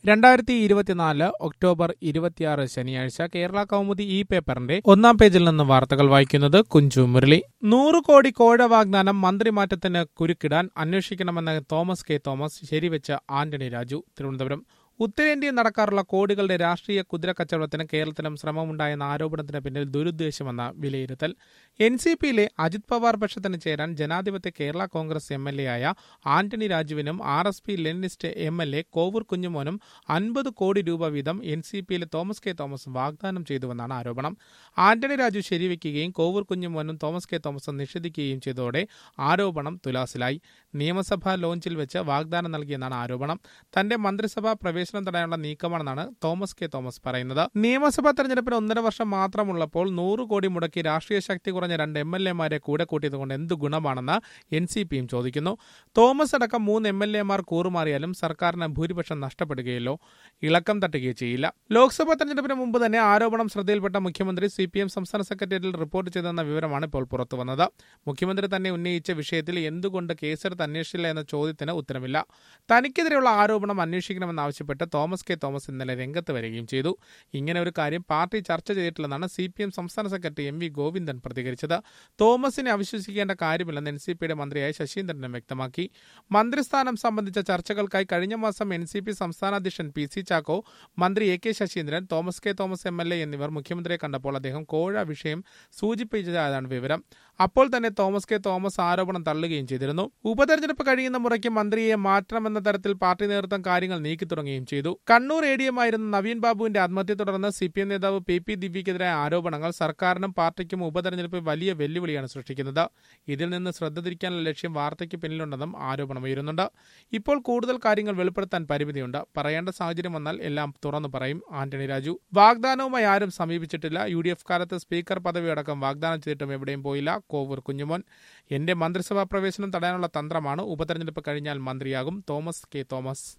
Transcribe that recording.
2024 October 26 ശനിയാഴ്ച കേരള കൗമുദി ഈ പേപ്പറിന്റെ ഒന്നാം പേജിൽ നിന്ന് വാർത്തകൾ വായിക്കുന്നത് കുഞ്ചു മുരളി. 100 കോടി കോഴ വാഗ്ദാനം മന്ത്രിമാറ്റത്തിന് കുരുക്കിടാൻ അന്വേഷിക്കണമെന്ന് തോമസ് കെ തോമസ് ശരിവെച്ച ആന്റണി രാജു, തിരുവനന്തപുരം. ഉത്തരേന്ത്യയിൽ നടക്കാറുള്ള കോടികളുടെ രാഷ്ട്രീയ കുതിരക്കച്ചവടത്തിന് കേരളത്തിലും ശ്രമമുണ്ടായെന്ന ആരോപണത്തിന് പിന്നിൽ ദുരുദ്ദേശമെന്ന വിലയിരുത്തൽ. NCPയിലെ അജിത് പവാർ പക്ഷത്തിന് ചേരാൻ ജനാധിപത്യ കേരള കോൺഗ്രസ് MLA ആയ ആന്റണി രാജുവിനും RSP ലെനിനിസ്റ്റ് MLA കോവൂർ കുഞ്ഞുമോനും 50 കോടി രൂപ വീതം NCPയിലെ തോമസ് കെ തോമസ് വാഗ്ദാനം ചെയ്തുവെന്നാണ് ആരോപണം. ആന്റണി രാജു ശരിവെക്കുകയും കോവൂർ കുഞ്ഞുമോനും തോമസ് കെ തോമസ് നിഷേധിക്കുകയും ചെയ്തതോടെ ആരോപണം തുലാസിലായി. നിയമസഭാ ലോഞ്ചിൽ വെച്ച് വാഗ്ദാനം നൽകിയെന്നാണ് ആരോപണം. തന്റെ മന്ത്രിസഭാ പ്രവേശനം തടയാനുള്ള നീക്കമാണെന്നാണ് തോമസ് കെ തോമസ് പറയുന്നത്. നിയമസഭാ തെരഞ്ഞെടുപ്പിന് 1.5 വർഷം മാത്രമുള്ളപ്പോൾ 100 കോടി മുടക്കി രാഷ്ട്രീയ ശക്തി കുറഞ്ഞ 2 MLA-മാരെ കൂടെ കൂട്ടിയതുകൊണ്ട് എന്ത് ഗുണമാണെന്ന് NCPയും ചോദിക്കുന്നു. തോമസ് അടക്കം 3 MLA-മാർ കൂറുമാറിയാലും സർക്കാരിന് ഭൂരിപക്ഷം നഷ്ടപ്പെടുകയല്ലോ, ഇളക്കം തട്ടുകയോ ചെയ്യില്ല. ലോക്സഭാ തെരഞ്ഞെടുപ്പിന് മുമ്പ് തന്നെ ആരോപണം ശ്രദ്ധയിൽപ്പെട്ട മുഖ്യമന്ത്രി CPM സംസ്ഥാന സെക്രട്ടേറിയറ്റിൽ റിപ്പോർട്ട് ചെയ്തെന്ന വിവരമാണ് ഇപ്പോൾ പുറത്തുവന്നത്. മുഖ്യമന്ത്രി തന്നെ ഉന്നയിച്ച വിഷയത്തിൽ എന്തുകൊണ്ട് കേസെടുത്ത് അന്വേഷിച്ചില്ല എന്ന ചോദ്യത്തിന് ഉത്തരമില്ല. തനിക്കെതിരെയുള്ള ആരോപണം അന്വേഷിക്കണമെന്നാവശ്യപ്പെട്ട് തോമസ് കെ തോമസ് ഇന്നലെ രംഗത്ത് വരികയും ചെയ്തു. ഇങ്ങനെ ഒരു കാര്യം പാർട്ടി ചർച്ച ചെയ്തിട്ടില്ലെന്നാണ് CPM സംസ്ഥാന സെക്രട്ടറി MV ഗോവിന്ദൻ പ്രതികരിച്ചത്. തോമസിനെ അവിശ്വസിക്കേണ്ട കാര്യമില്ലെന്ന് NCPയുടെ മന്ത്രിയായ ശശീന്ദ്രനും വ്യക്തമാക്കി. മന്ത്രിസ്ഥാനം സംബന്ധിച്ച ചർച്ചകൾക്കായി കഴിഞ്ഞ മാസം NCP സംസ്ഥാന അധ്യക്ഷൻ PC ചാക്കോ, മന്ത്രി AK Saseendran, Thomas K Thomas MLA എന്നിവർ മുഖ്യമന്ത്രിയെ കണ്ടപ്പോൾ അദ്ദേഹം കോഴ വിഷയം സൂചിപ്പിച്ചതാണ് വിവരം. അപ്പോൾ തന്നെ തോമസ് കെ തോമസ് ആരോപണം തള്ളുകയും ചെയ്തിരുന്നു. ഉപതെരഞ്ഞെടുപ്പ് കഴിയുന്ന മുറയ്ക്ക് മന്ത്രിയെ മാറ്റണമെന്ന തരത്തിൽ പാർട്ടി നേതൃത്വം കാര്യങ്ങൾ നീക്കി തുടങ്ങുകയും ചെയ്തു. കണ്ണൂർ ADM ആയിരുന്ന നവീൻ ബാബുവിന്റെ ആത്മഹത്യയെ തുടർന്ന് CPM നേതാവ് PP ദിവ്യക്കെതിരായ ആരോപണങ്ങൾ സർക്കാരിനും പാർട്ടിക്കും ഉപതെരഞ്ഞെടുപ്പിൽ വലിയ വെല്ലുവിളിയാണ് സൃഷ്ടിക്കുന്നത്. ഇതിൽ നിന്ന് ശ്രദ്ധ തിരിക്കാനുള്ള ലക്ഷ്യം വാർത്തയ്ക്ക് പിന്നിലുണ്ടെന്നും ആരോപണം ഉയരുന്നുണ്ട്. ഇപ്പോൾ കൂടുതൽ കാര്യങ്ങൾ വെളിപ്പെടുത്താൻ പരിമിതിയുണ്ട്. പറയേണ്ട സാഹചര്യം വന്നാൽ എല്ലാം തുറന്നു പറയും ആന്റണി രാജു. വാഗ്ദാനവുമായി ആരും സമീപിച്ചിട്ടില്ല. UDF കാലത്ത് സ്പീക്കർ പദവി അടക്കം വാഗ്ദാനം ചെയ്തിട്ടും എവിടെയും പോയില്ല കോവൂർ കുഞ്ഞുമോൻ. എന്റെ മന്ത്രിസഭാ പ്രവേശനം തടയാനുള്ള തന്ത്രമാണ്. ഉപതെരഞ്ഞെടുപ്പ് കഴിഞ്ഞാൽ മന്ത്രിയാകും തോമസ് കെ തോമസ്.